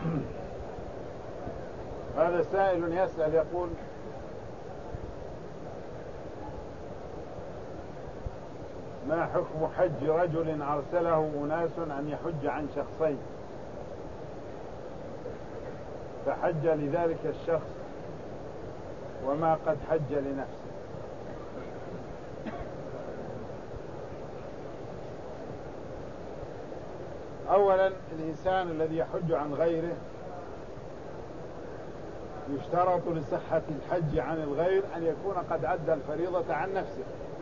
هذا سائل يسأل يقول: ما حكم حج رجل أرسله أناس أن يحج عن شخصين فحج لذلك الشخص وما قد حج لنفسه؟ أولا، الإنسان الذي يحج عن غيره يشترط لصحة الحج عن الغير أن يكون قد أدى الفريضة عن نفسه،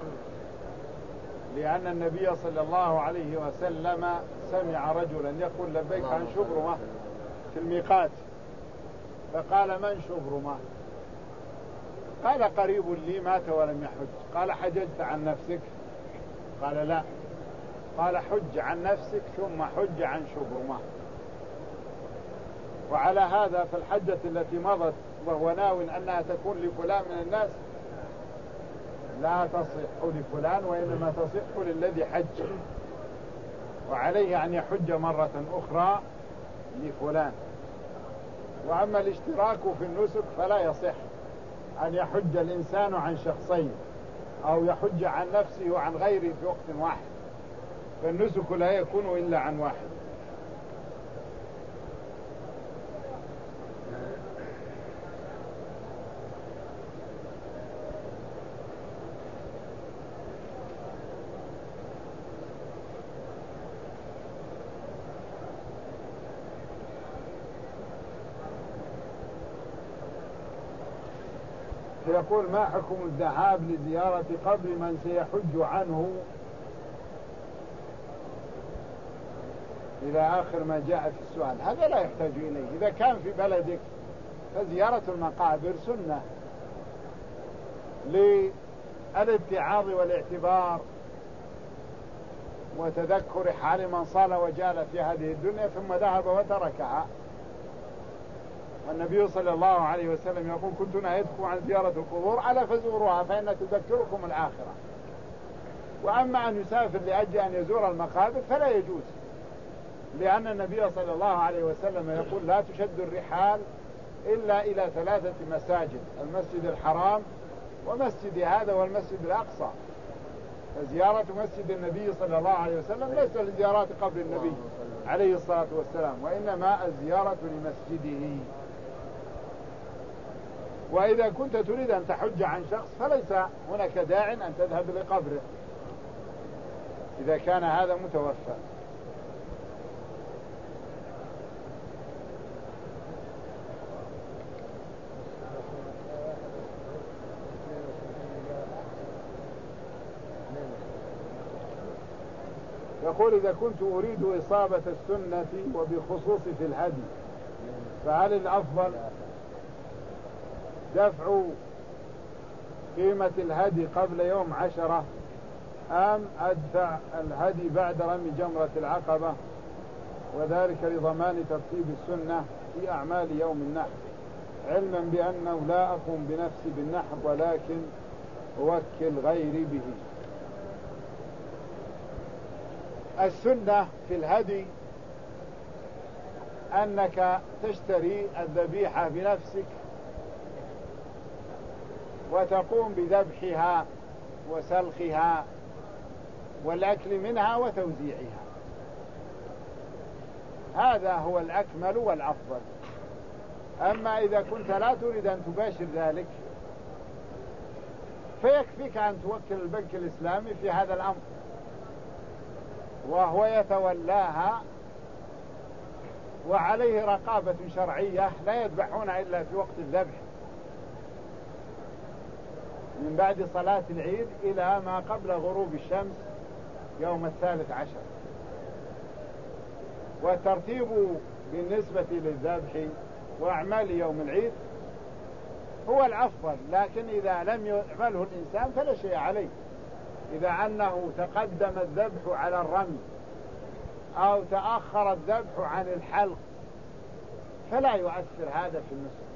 لأن النبي صلى الله عليه وسلم سمع رجلا يقول: لبيك عن شبرمة في الميقات، فقال: من شبرمة؟ قال: قريب لي مات ولم يحج. قال: حججت عن نفسك؟ قال: لا. قال: حج عن نفسك ثم حج عن شبرمة. وعلى هذا فالحجة التي مضت وهو ناو أنها تكون لفلان من الناس لا تصح لفلان، وإنما تصح للذي حج، وعليه أن يحج مرة أخرى لفلان. وأما الاشتراك في النسك فلا يصح أن يحج الإنسان عن شخصين أو يحج عن نفسه وعن غيره في وقت واحد، فالنسك لا يكون إلا عن واحد. يقول: ما حكم الذهاب لزيارة قبر من سيحج عنه إلى آخر ما جاء في السؤال؟ هذا لا يحتاج إليه. إذا كان في بلدك فزيارة المقابر سنة للاتعاظ والاعتبار وتذكر حال من صال وجال في هذه الدنيا ثم ذهب وتركها. والنبي صلى الله عليه وسلم يقول: كنت نهيتكم عن زيارة القبور ألا فزوروها فإن تذكركم الآخرة. وأما أن يسافر لأجل أن يزور المقابر فلا يجوز، لأن النبي صلى الله عليه وسلم يقول: لا تشد الرحال إلا إلى 3 مساجد: المسجد الحرام ومسجد هذا والمسجد الأقصى. فزيارة مسجد النبي صلى الله عليه وسلم ليس لزيارة قبر النبي عليه الصلاة والسلام، وإنما الزيارة لمسجده. وإذا كنت تريد أن تحج عن شخص فليس هناك داع أن تذهب لقبره إذا كان هذا متوفى. يقول: إذا كنت أريد إصابة السنة وبخصوص في الهدي فهل الأفضل دفع قيمة الهدي قبل يوم 10 أم أدفع الهدي بعد رمي جمرة العقبة، وذلك لضمان ترتيب السنة في أعمال يوم النحر، علما بأنه لا أقوم بنفسي بالنحر ولكن أوكل غيري به؟ السنة في الهدي أنك تشتري الذبيحة بنفسك وتقوم بذبحها وسلخها والأكل منها وتوزيعها. هذا هو الأكمل والأفضل. أما إذا كنت لا تريد أن تباشر ذلك فيكفيك أن توكل البنك الإسلامي في هذا الأمر وهو يتولاها، وعليه رقابة شرعية، لا يذبحون إلا في وقت الذبح من بعد صلاة العيد إلى ما قبل غروب الشمس يوم 13. والترتيب بالنسبة للذبح وأعمال يوم العيد هو الأفضل، لكن إذا لم يعمله الإنسان فلا شيء عليه. إذا أنه تقدم الذبح على الرمي أو تأخر الذبح عن الحلق فلا يؤثر هذا في النسك.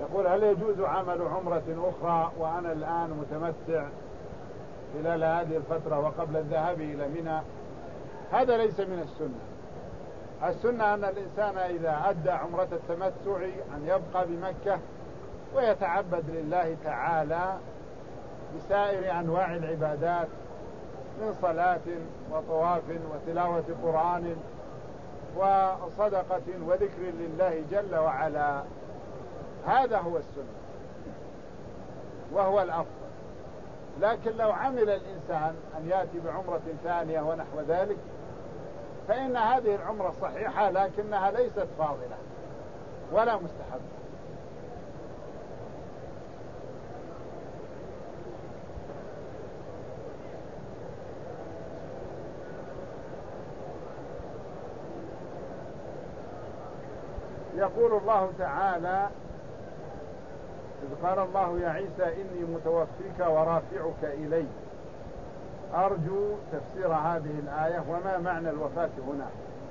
يقول هل يجوز عمل عمرة أخرى وأنا الآن متمتع خلال هذه الفترة وقبل الذهاب إلى منى؟ هذا ليس من السنة. السنة أن الإنسان إذا أدى عمرة التمتع أن يبقى بمكة ويتعبد لله تعالى بسائر أنواع العبادات من صلاة وطواف وتلاوة قرآن وصدقة وذكر لله جل وعلا. هذا هو السنة وهو الأفضل. لكن لو عمل الإنسان أن يأتي بعمرة ثانية ونحو ذلك فإن هذه العمرة صحيحة لكنها ليست فاضلة ولا مستحبة. يقول الله تعالى إذ قال الله يا عيسى إني متوفيك ورافعك إلي. أرجو تفسير هذه الآية وما معنى الوفاة هنا.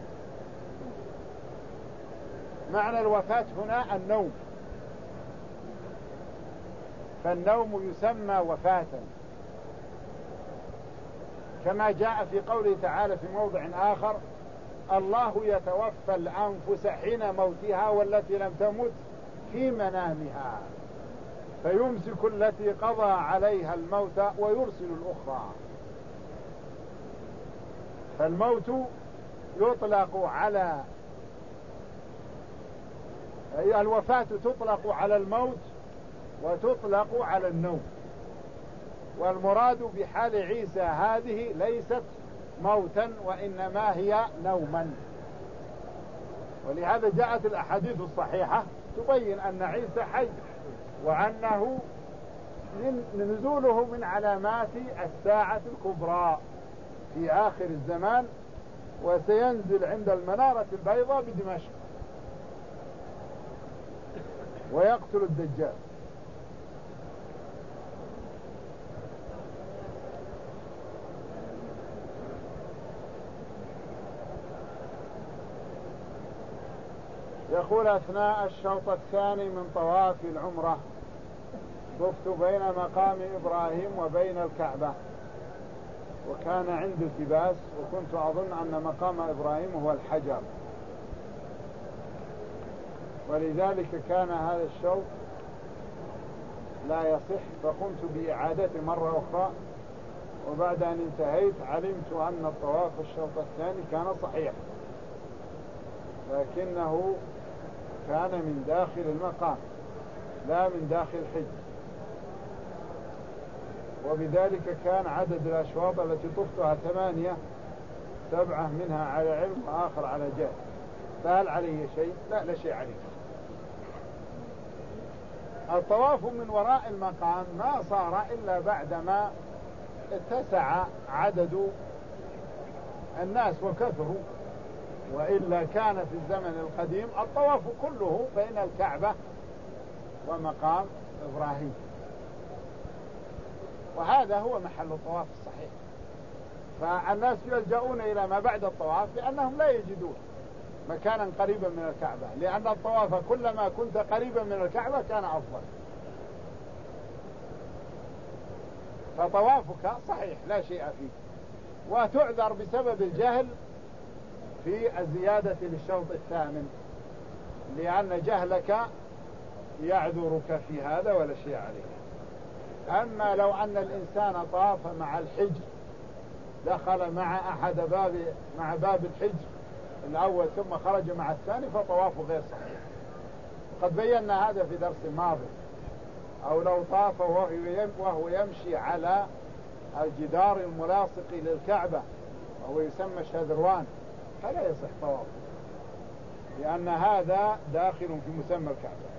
معنى الوفاة هنا النوم، فالنوم يسمى وفاة كما جاء في قوله تعالى في موضع آخر الله يتوفى الأنفس حين موتها والتي لم تمت في منامها فيمسك التي قضى عليها الموت ويرسل الأخرى. فالموت يطلق على الوفاة تطلق على الموت وتطلق على النوم، والمراد بحال عيسى هذه ليست موتا وإنما هي نوما. ولهذا جاءت الأحاديث الصحيحة تبين أن عيسى حي وأنه نزوله من علامات الساعة الكبرى في آخر الزمان، وسينزل عند المنارة البيضاء بدمشق ويقتل الدجال. يقول أثناء الشوط الثاني من طواف العمرة طفت بين مقام إبراهيم وبين الكعبة وكان عندي التباس وكنت أظن أن مقام إبراهيم هو الحجر، ولذلك كان هذا الشوط لا يصح، فقمت بإعادته مرة أخرى، وبعد أن انتهيت علمت أن الطواف الشوط الثاني كان صحيح لكنه كان من داخل المقام لا من داخل الحجر، وبذلك كان عدد الأشواط التي طفتها 8، 7 منها على علم وآخر على جهل. فهل عليه شيء؟ لا شيء عليه. الطواف من وراء المقام ما صار إلا بعدما اتسع عدد الناس وكثروا، وإلا كان في الزمن القديم الطواف كله بين الكعبة ومقام إبراهيم، وهذا هو محل الطواف الصحيح. فالناس يلجؤون إلى ما بعد الطواف لأنهم لا يجدون مكانا قريبا من الكعبة، لأن الطواف كلما كنت قريبا من الكعبة كان أفضل. فطوافك صحيح لا شيء فيه، وتعذر بسبب الجهل في الزيادة للشوط الثامن، لأن جهلك يعذرك في هذا ولا شيء عليه. أما لو أن الإنسان طاف مع الحجر دخل مع باب الحجر الأول ثم خرج مع الثاني فطوافه غير صحيح، قد بينا هذا في درس ماضي. أو لو طاف وهو يمشي على الجدار الملاصق للكعبة وهو يسمى الشذروان فلا يصح طوافه، لأن هذا داخل في مسمى الكعبة.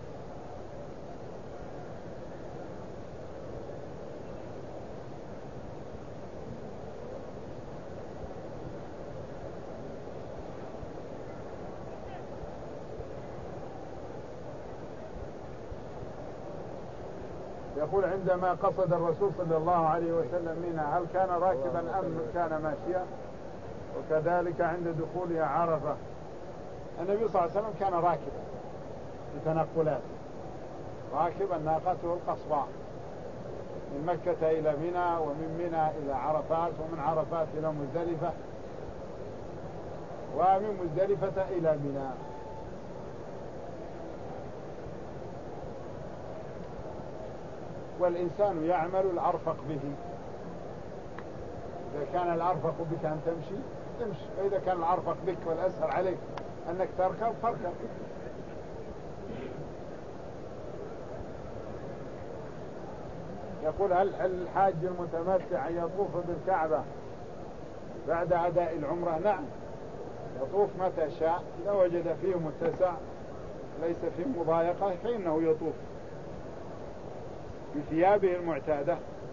يقول عندما قصد الرسول صلى الله عليه وسلم منى هل كان راكبا أم كان ماشيا؟ وكذلك عند دخولها عرفة النبي صلى الله عليه وسلم كان راكبا في تنقلاته، راكبا ناقته القصواء من مكة إلى منى، ومن منى إلى عرفات، ومن عرفات إلى مزدلفة، ومن مزدلفة إلى منى. والإنسان يعمل الأرفق به. إذا كان الأرفق بك أن تمشي تمشي، وإذا كان الأرفق بك والأسهل عليك أنك تركب فاركب. يقول: هل الحاج المتمتع يطوف بالكعبة بعد أداء العمرة؟ نعم، يطوف متى شاء، إذا وجد فيه متسع ليس فيه مضايقة فإنه يطوف بثيابه المعتادة.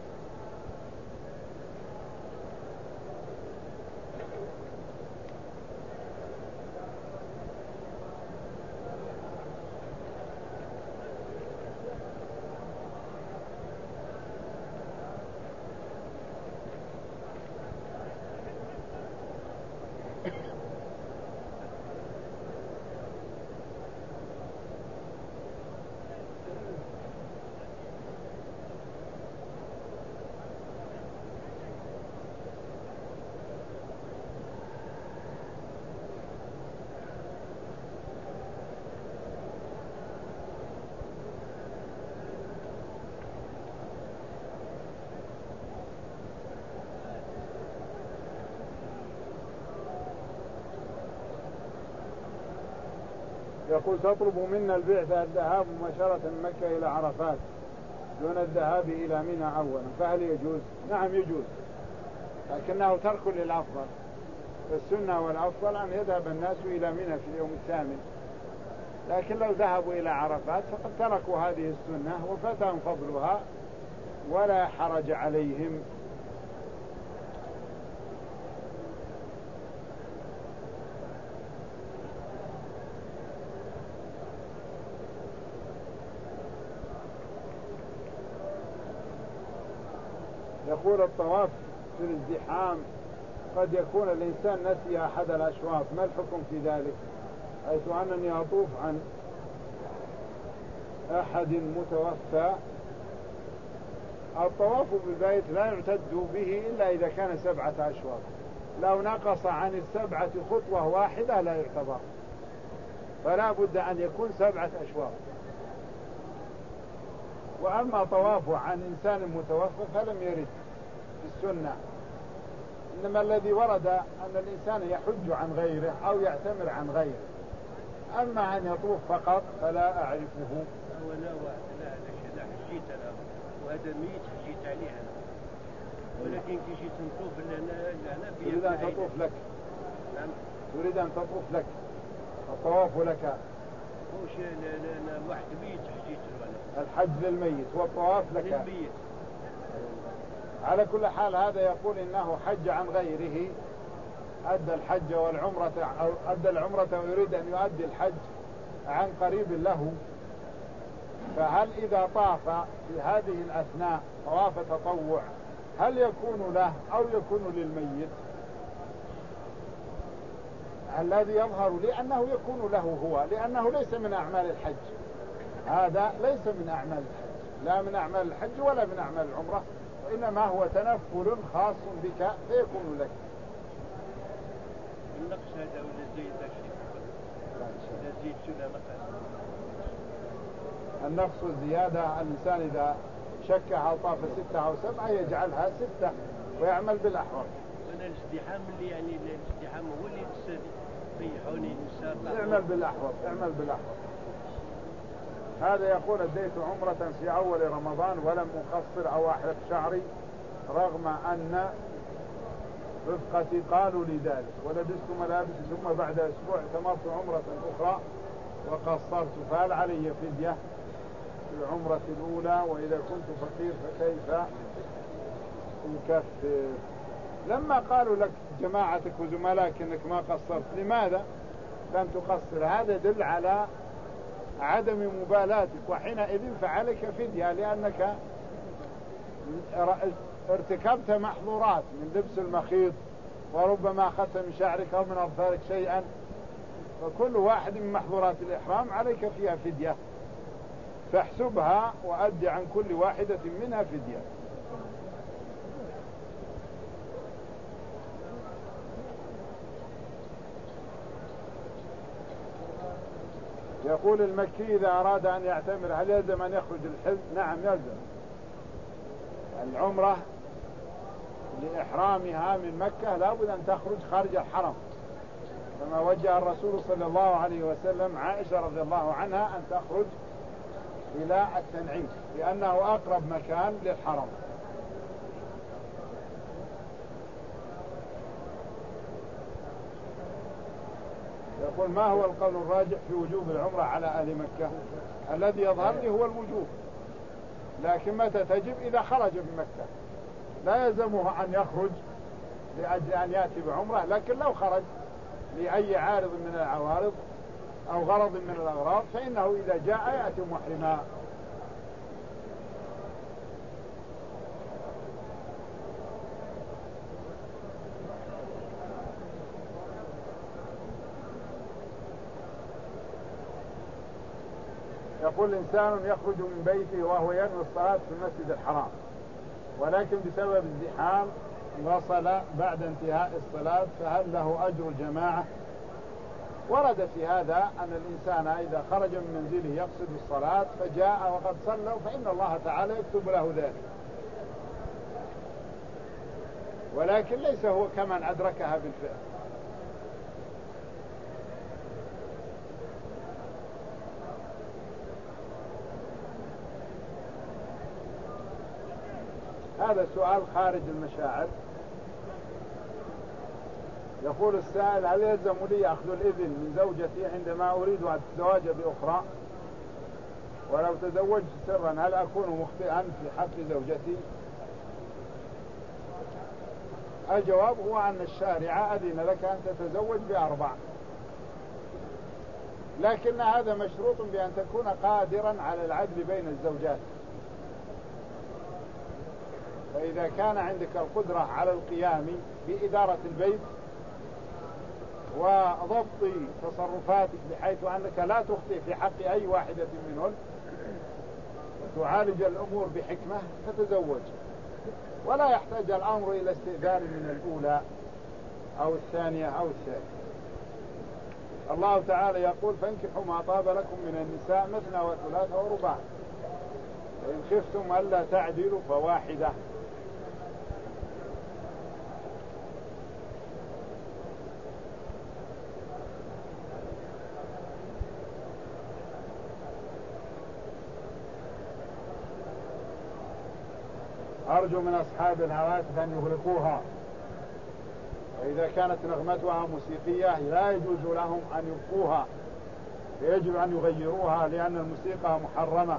يقول: تطلب منا البعثة الذهاب مباشرة من مكة إلى عرفات دون الذهاب إلى منى أولا، فهل يجوز؟ نعم يجوز، لكنه ترك للأفضل. السنة والأفضل أن يذهب الناس إلى منى في اليوم الثامن، لكن لو ذهبوا إلى عرفات فقد تركوا هذه السنة وفاتهم فضلها ولا حرج عليهم. يقول: الطواف في الازدحام قد يكون الإنسان نسي أحد الأشواط، ما الحكم في ذلك؟ حيث أنني أطوف عن أحد متوفى. الطواف بالبيت لا يعتد به إلا إذا كان 7 أشواط، لو نقص عن 7 خطوة واحدة لا يعتبر، فلا بد أن يكون 7 أشواط. وأما طوافه عن إنسان متوفى فلم يرد في السنة، إنما الذي ورد أن الإنسان يحج عن غيره أو يعتمر عن غيره، أما أن يطوف فقط فلا أعرفه. لا حجيت أنا، وهذا ميت حجيت عليه أنا، ولكن كي جيت نطوف لهنا تريد أن تطوف لك؟ نعم، تريد أن تطوف لك، الطواف لك. وش واحد ميت حجيت له. الحج للميت والطواف لك للميت. على كل حال هذا يقول إنه حج عن غيره، أدى الحج والعمرة، أو أدى العمرة ويريد أن يؤدي الحج عن قريب له، فهل إذا طاف في هذه الأثناء طواف تطوع هل يكون له أو يكون للميت؟ الذي يظهر لي أنه يكون له هو، لأنه ليس من أعمال الحج، هذا ليس من أعمال الحج، لا من أعمال الحج ولا من أعمال العمرة، وإنما هو تنفل خاص بك فيكون لك. النقص هذا ولا زيد النقص والزيادة، الإنسان إذا شك هل طاف 6 أو 7 يجعلها 6 ويعمل بالأحوط. أنا الازدحام اللي يعني الازدحام هو اللي يريحوني النساء. اعمل بالأحوط، اعمل بالأحوط. هذا يقول: أديت عمرة في أول رمضان ولم أقصر أو أحلق شعري رغم أن رفقتي قالوا لي ذلك، ولبست ملابس، ثم بعد أسبوع اعتمرت عمرة أخرى وقصرت، فهل علي فدية في العمرة الأولى؟ وإذا كنت فقير فكيف أكفر؟ لما قالوا لك جماعتك وزملائك أنك ما قصرت لماذا لم تقصر؟ هذا يدل على عدم مبالاتك، وحينئذ فعليك فدية، لأنك ارتكبت محظورات من لبس المخيط، وربما أخذت من شعرك أو من أظفارك شيئا، فكل واحد من محظورات الإحرام عليك فيها فدية. فاحسبها وأد عن كل واحدة منها فدية. يقول المكي إذا أراد أن يعتمر هل يلزم أن يخرج الحج؟ نعم يلزم. العمرة لإحرامها من مكة لابد أن تخرج خارج الحرم، كما وجه الرسول صلى الله عليه وسلم عائشة رضي الله عنها أن تخرج إلى التنعيم لأنه أقرب مكان للحرم. يقول ما هو القول الراجح في وجوب العمرة على أهل مكة؟ الذي يظهر لي هو الوجوب، لكن متى تجب؟ إذا خرج من مكة، لا يلزمه أن يخرج لأجل أن يأتي بعمرة، لكن لو خرج لأي عارض من العوارض أو غرض من الأغراض فإنه إذا جاء يأتي محرما. يقول إنسان يخرج من بيته وهو ينوي الصلاة في المسجد الحرام، ولكن بسبب الزحام وصل بعد انتهاء الصلاة، فهل له أجر الجماعة؟ ورد في هذا أن الإنسان إذا خرج من منزله يقصد الصلاة فجاء وقد صلوا فإن الله تعالى يكتب له ذلك، ولكن ليس هو كمن أدركها بالفعل. هذا سؤال خارج المشاعر. يقول السائل هل يلزم لي أخذ الإذن من زوجتي عندما أريد الزواج بأخرى؟ ولو تزوجت سرا هل أكون مخطئا في حق زوجتي؟ الجواب هو أن الشارع أذن لك أن تتزوج ب4، لكن هذا مشروط بأن تكون قادرا على العدل بين الزوجات. فإذا كان عندك القدرة على القيام بإدارة البيت وضبط تصرفاتك بحيث أنك لا تخطئ في حق أي واحدة منهن وتعالج الأمور بحكمة فتزوج، ولا يحتاج الأمر إلى استئذان من الأولى أو الثانية أو الثالثة. الله تعالى يقول فانكحوا ما طاب لكم من النساء مثنى وثلاث ورباع فإن خفتم ألا تعدلوا فواحدة. أرجو من أصحاب الهواتف أن يغلقوها، وإذا كانت نغمتها موسيقية لا يجوز لهم أن يبقوها، يجب أن يغيروها لأن الموسيقى محرمة.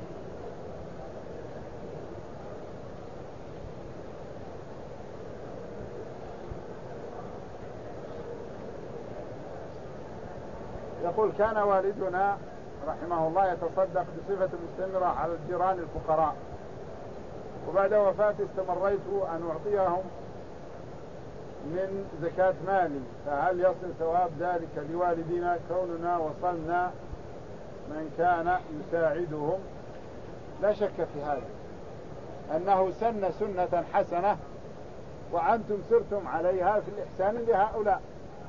يقول كان والدنا رحمه الله يتصدق بصفة مستمرة على الجيران الفقراء، وبعد وفاته استمريت أن أعطيهم من زكاة مالي، فهل يصل ثواب ذلك لوالدينا كوننا وصلنا من كان يساعدهم؟ لا شك في هذا أنه سن سنة حسنة وأنتم سرتم عليها في الإحسان لهؤلاء،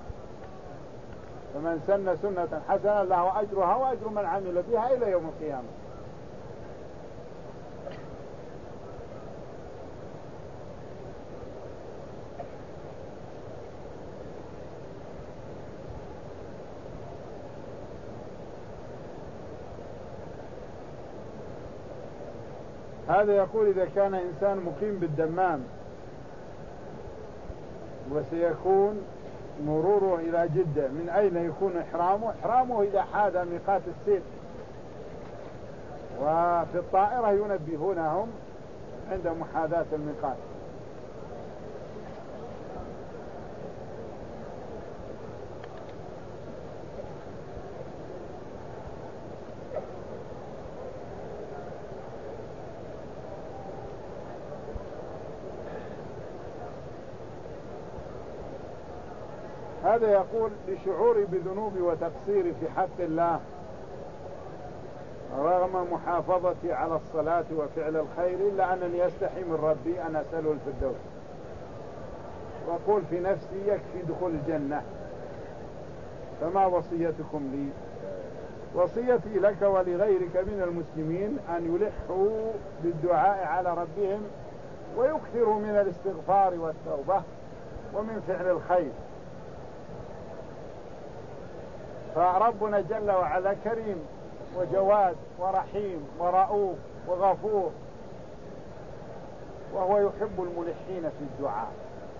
فمن سن سنة حسنة له أجرها وأجر من عمل بها إلى يوم القيامة. هذا يقول إذا كان إنسان مقيم بالدمام وسيكون مروره إلى جدة، من أين يكون إحرامه؟ إحرامه إذا حاد ميقات السير، وفي الطائرة ينبهونهم عند محاذاة الميقات. هذا يقول لشعوري بذنوبي وتقصيري في حق الله رغم محافظتي على الصلاة وفعل الخير إلا أنني أستحي من ربي أن أسأله الفردوس، وأقول في نفسي يكفي دخول الجنة. فما وصيتكم لي؟ وصيتي لك ولغيرك من المسلمين أن يلحوا بالدعاء على ربهم ويكثروا من الاستغفار والتوبة ومن فعل الخير. فربنا جل وعلا كريم وجواد ورحيم ورؤوف وغفور، وهو يحب الملحين في الدعاء،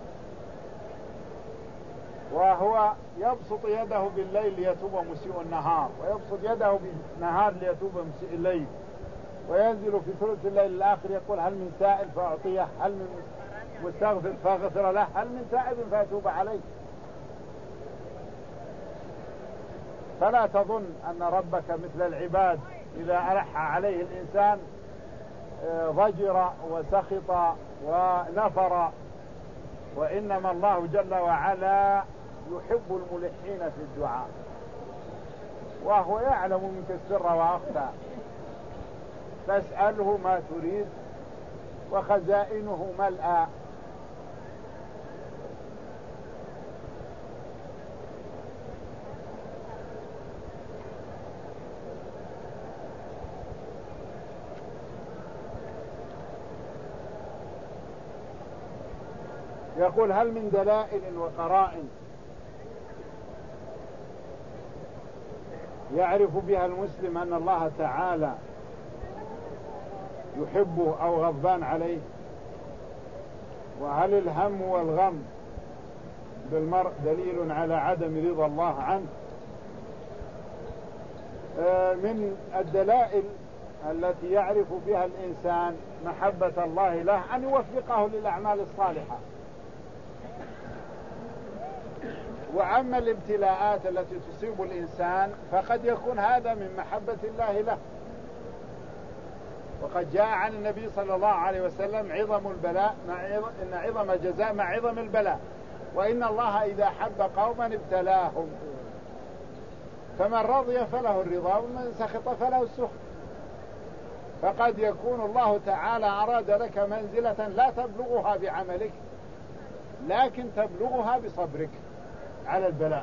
وهو يبسط يده بالليل ليتوب مسيء النهار، ويبسط يده بالنهار ليتوب مسيء الليل، وينزل في ثلث الليل الآخر يقول هل من سائل فأعطيه، هل من مستغفر فاغفر له، هل من تائب فأتوب عليه. فلا تظن أن ربك مثل العباد إذا ألح عليه الإنسان ضجر وسخط ونفر، وإنما الله جل وعلا يحب الملحين في الدعاء، وهو يعلم منك السر وأخفى، فاسأله ما تريد وخزائنه ملأى. يقول هل من دلائل وقرائن يعرف بها المسلم أن الله تعالى يحبه أو غضبان عليه؟ وهل الهم والغم بالمرء دليل على عدم رضا الله عنه؟ من الدلائل التي يعرف بها الإنسان محبة الله له أن يوفقه للأعمال الصالحة. وأما الابتلاءات التي تصيب الإنسان فقد يكون هذا من محبة الله له. وقد جاء عن النبي صلى الله عليه وسلم عظم البلاء إن عظم الجزاء مع عظم البلاء، وإن الله إذا حب قوما ابتلاهم، فمن رضي فله الرضا ومن سخط فله السخط. فقد يكون الله تعالى أراد لك منزلة لا تبلغها بعملك، لكن تبلغها بصبرك على البلاء،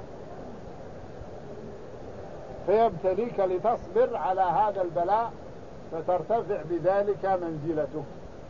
فيبتليك لتصبر على هذا البلاء فترتفع بذلك منزلته.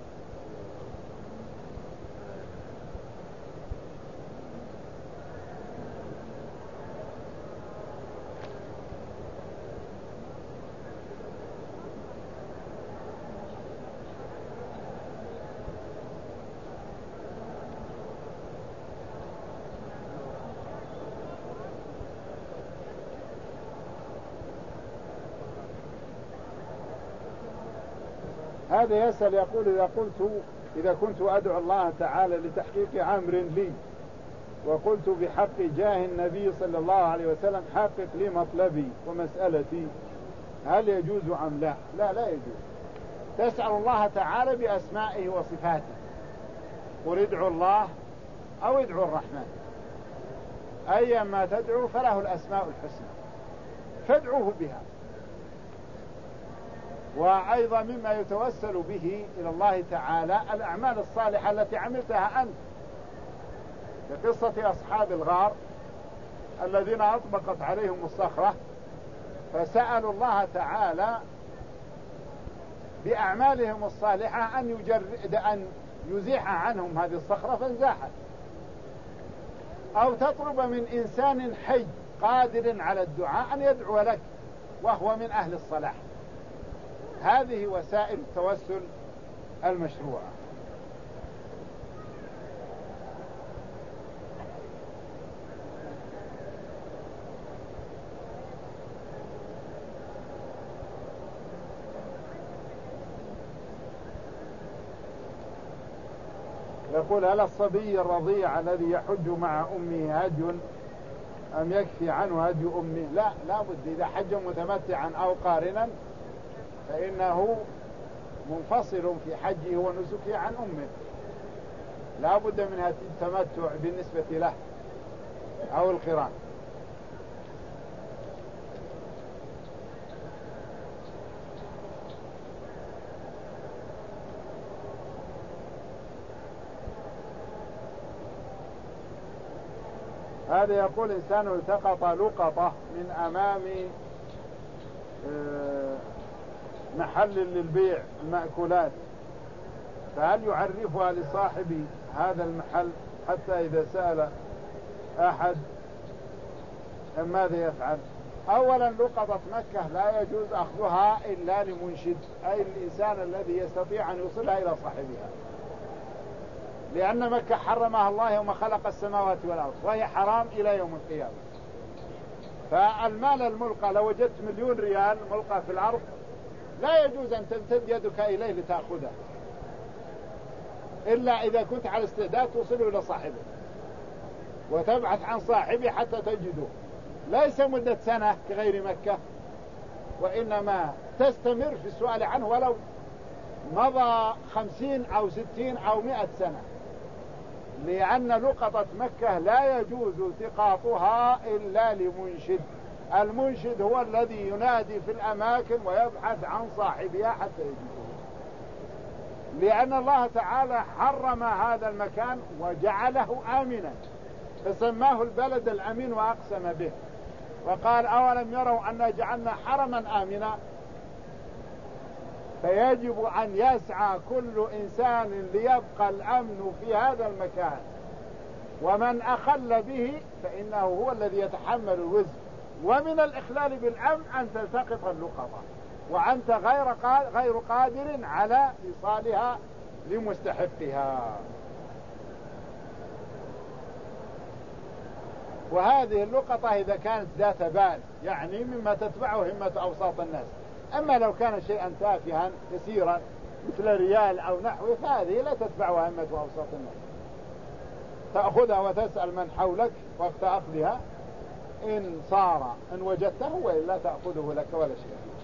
هذا يسأل يقول إذا كنت أدعو الله تعالى لتحقيق أمر لي، وقلت بحق جاه النبي صلى الله عليه وسلم حقق لي مطلبي ومسألتي، هل يجوز أم لا؟ لا يجوز. تسأل الله تعالى بأسمائه وصفاته، قل ادعوا الله أو ادعوا الرحمن، أيما تدعو فله الأسماء الحسنى فادعوه بها. وأيضا مما يتوسل به إلى الله تعالى الأعمال الصالحة التي عملتها أنت، كقصة أصحاب الغار الذين أطبقت عليهم الصخرة، فسألوا الله تعالى بأعمالهم الصالحة أن يزيح عنهم هذه الصخرة فانزاحت. أو تطلب من إنسان حي قادر على الدعاء أن يدعو لك وهو من أهل الصلاح. هذه وسائل التوسل المشروعة. يقول هل الصبي الرضيع الذي يحج مع أمه هدي أم يكفي عنه هدي أمه؟ لا بد، إذا حج متمتعا أو قارنا فإنه منفصل في حجه ونسكه عن أمه، لا بد من هذا التمتع بالنسبة له أو القران. هذا يقول إنسان التقط لقطة من أمام محل للبيع المأكولات، فهل يعرفها لصاحب هذا المحل حتى إذا سأل أحد ماذا يفعل؟ أولا لقطة مكة لا يجوز أخذها إلا لمنشد، أي الإنسان الذي يستطيع أن يوصلها إلى صاحبها، لأن مكة حرمها الله يوم خلق السماوات والأرض وهي حرام إلى يوم القيامة. فالمال الملقى لو وجدت 1,000,000 ريال ملقى في الأرض لا يجوز أن تمتد يدك إليه لتأخذه إلا إذا كنت على استعداد توصله إلى صاحبه وتبحث عن صاحبه حتى تجده، ليس مدة سنة كغير مكة، وإنما تستمر في السؤال عنه ولو مضى 50 أو 60 أو 100 سنة، لأن لقطة مكة لا يجوز التقاطها إلا لمنشد. المنشد هو الذي ينادي في الأماكن ويبحث عن صاحبها حتى يجده، لأن الله تعالى حرم هذا المكان وجعله آمنا فسماه البلد الأمين وأقسم به، وقال أولم يروا أن جعلنا حرما آمنا. فيجب أن يسعى كل إنسان ليبقى الأمن في هذا المكان، ومن أخل به فإنه هو الذي يتحمل الوزر. ومن الإخلال بالأمن أن تلتقط اللقطة وأنت غير قادر على إيصالها لمستحقها. وهذه اللقطة إذا كانت ذات بال يعني مما تتبعه همة أوساط الناس، أما لو كان شيئا تافها كثيرا مثل ريال أو نحوه فهذه لا تتبعها همة أوساط الناس، تأخذها وتسأل من حولك وقت أخذها إن وجدته، وإلا تأخذه لك ولا شيء.